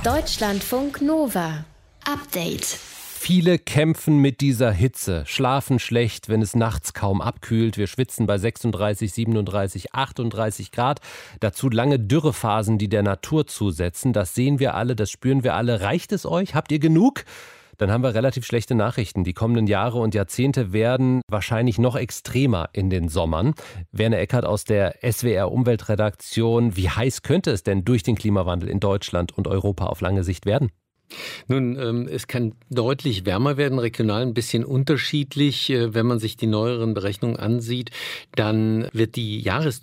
Deutschlandfunk Nova. Update. Viele kämpfen mit dieser Hitze, schlafen schlecht, wenn es nachts kaum abkühlt. Wir schwitzen bei 36, 37, 38 Grad. Dazu lange Dürrephasen, die der Natur zusetzen. Das sehen wir alle, das spüren wir alle. Reicht es euch? Habt ihr genug? Dann haben wir relativ schlechte Nachrichten. Die kommenden Jahre und Jahrzehnte werden wahrscheinlich noch extremer in den Sommern. Werner Eckert aus der SWR Umweltredaktion. Wie heiß könnte es denn durch den Klimawandel in Deutschland und Europa auf lange Sicht werden? Nun, es kann deutlich wärmer werden, regional ein bisschen unterschiedlich. Wenn man sich die neueren Berechnungen ansieht, dann wird die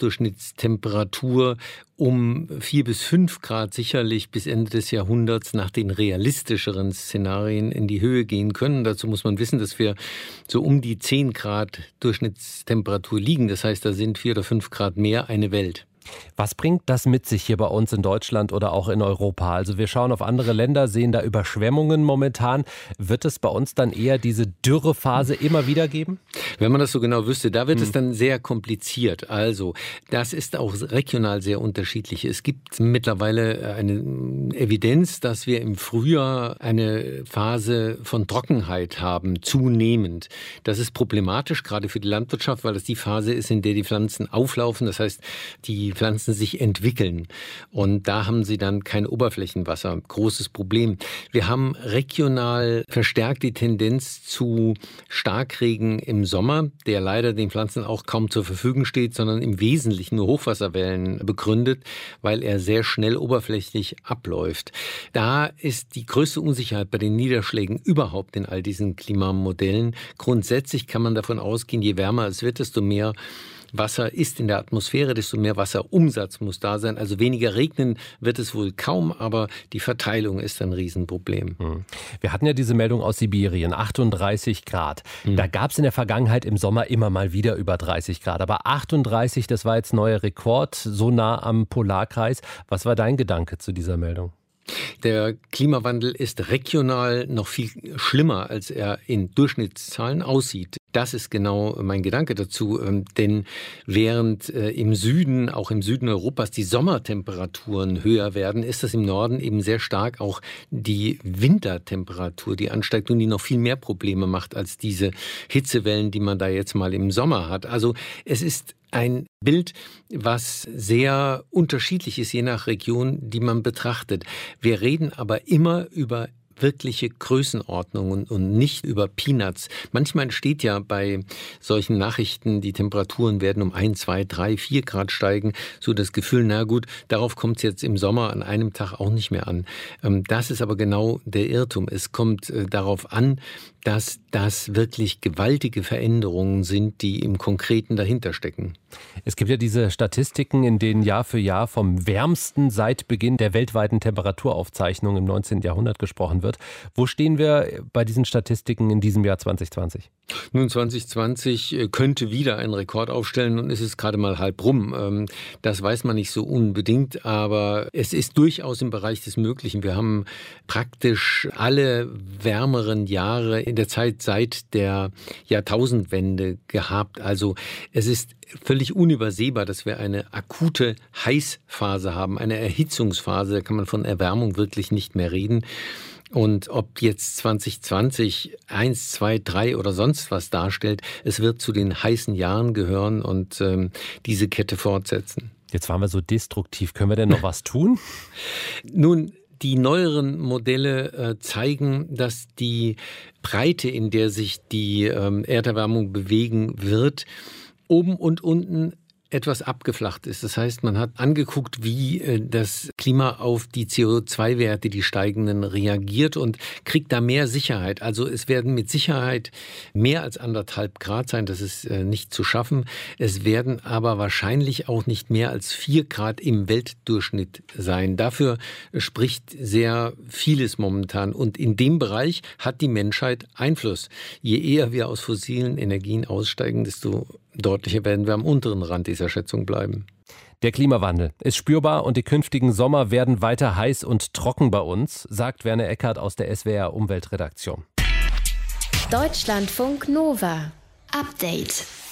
Jahresdurchschnittstemperatur um 4 bis 5 Grad sicherlich bis Ende des Jahrhunderts nach den realistischeren Szenarien in die Höhe gehen können. Dazu muss man wissen, dass wir so um die 10 Grad Durchschnittstemperatur liegen. Das heißt, da sind 4 oder 5 Grad mehr eine Welt. Was bringt das mit sich hier bei uns in Deutschland oder auch in Europa? Also wir schauen auf andere Länder, sehen da Überschwemmungen momentan. Wird es bei uns dann eher diese Dürrephase immer wieder geben? Wenn man das so genau wüsste, da wird es dann sehr kompliziert. Also das ist auch regional sehr unterschiedlich. Es gibt mittlerweile eine Evidenz, dass wir im Frühjahr eine Phase von Trockenheit haben, zunehmend. Das ist problematisch, gerade für die Landwirtschaft, weil das die Phase ist, in der die Pflanzen auflaufen. Das heißt, die Pflanzen sich entwickeln. Und da haben sie dann kein Oberflächenwasser. Großes Problem. Wir haben regional verstärkt die Tendenz zu Starkregen im Sommer, der leider den Pflanzen auch kaum zur Verfügung steht, sondern im Wesentlichen nur Hochwasserwellen begründet, weil er sehr schnell oberflächlich abläuft. Da ist die größte Unsicherheit bei den Niederschlägen überhaupt in all diesen Klimamodellen. Grundsätzlich kann man davon ausgehen, je wärmer es wird, desto mehr Wasser ist in der Atmosphäre, desto mehr Wasserumsatz muss da sein. Also weniger regnen wird es wohl kaum, aber die Verteilung ist ein Riesenproblem. Wir hatten ja diese Meldung aus Sibirien, 38 Grad. Da gab es in der Vergangenheit im Sommer immer mal wieder über 30 Grad. Aber 38, das war jetzt neuer Rekord, so nah am Polarkreis. Was war dein Gedanke zu dieser Meldung? Der Klimawandel ist regional noch viel schlimmer, als er in Durchschnittszahlen aussieht. Das ist genau mein Gedanke dazu. Denn während im Süden, auch im Süden Europas, die Sommertemperaturen höher werden, ist das im Norden eben sehr stark auch die Wintertemperatur, die ansteigt und die noch viel mehr Probleme macht als diese Hitzewellen, die man da jetzt mal im Sommer hat. Also es ist ein Bild, was sehr unterschiedlich ist, je nach Region, die man betrachtet. Wir reden aber immer über wirkliche Größenordnungen und nicht über Peanuts. Manchmal entsteht ja bei solchen Nachrichten, die Temperaturen werden um 1, 2, 3, 4 Grad steigen, so das Gefühl, na gut, darauf kommt es jetzt im Sommer an einem Tag auch nicht mehr an. Das ist aber genau der Irrtum. Es kommt darauf an, dass das wirklich gewaltige Veränderungen sind, die im Konkreten dahinter stecken. Es gibt ja diese Statistiken, in denen Jahr für Jahr vom wärmsten seit Beginn der weltweiten Temperaturaufzeichnung im 19. Jahrhundert gesprochen wird. Wo stehen wir bei diesen Statistiken in diesem Jahr 2020? Nun, 2020 könnte wieder einen Rekord aufstellen und es ist gerade mal halb rum. Das weiß man nicht so unbedingt, aber es ist durchaus im Bereich des Möglichen. Wir haben praktisch alle wärmeren Jahre in der Zeit seit der Jahrtausendwende gehabt. Also es ist völlig unübersehbar, dass wir eine akute Heißphase haben, eine Erhitzungsphase. Da kann man von Erwärmung wirklich nicht mehr reden. Und ob jetzt 2020 1, 2, 3 oder sonst was darstellt, es wird zu den heißen Jahren gehören und diese Kette fortsetzen. Jetzt waren wir so destruktiv. Können wir denn noch was tun? Nun, die neueren Modelle zeigen, dass die Breite, in der sich die Erderwärmung bewegen wird, oben und unten etwas abgeflacht ist. Das heißt, man hat angeguckt, wie das Klima auf die CO2-Werte, die steigenden, reagiert und kriegt da mehr Sicherheit. Also es werden mit Sicherheit mehr als 1,5 Grad sein. Das ist nicht zu schaffen. Es werden aber wahrscheinlich auch nicht mehr als 4 Grad im Weltdurchschnitt sein. Dafür spricht sehr vieles momentan. Und in dem Bereich hat die Menschheit Einfluss. Je eher wir aus fossilen Energien aussteigen, desto deutlicher werden wir am unteren Rand dieser Schätzung bleiben. Der Klimawandel ist spürbar und die künftigen Sommer werden weiter heiß und trocken bei uns, sagt Werner Eckert aus der SWR Umweltredaktion. Deutschlandfunk Nova. Update.